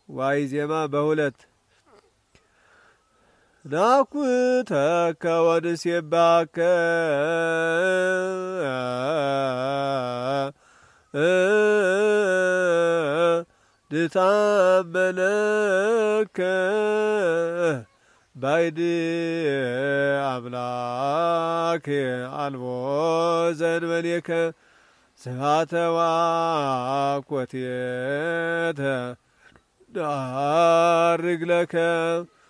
ዋይ ዜማ በሁለት ናኩተከ ወንሴባከ ንታመነከ ባይድ አምላክ አልቦ ዘእንበሌከ ስብሐተ ወአኮቴተ ዳርግ ለከ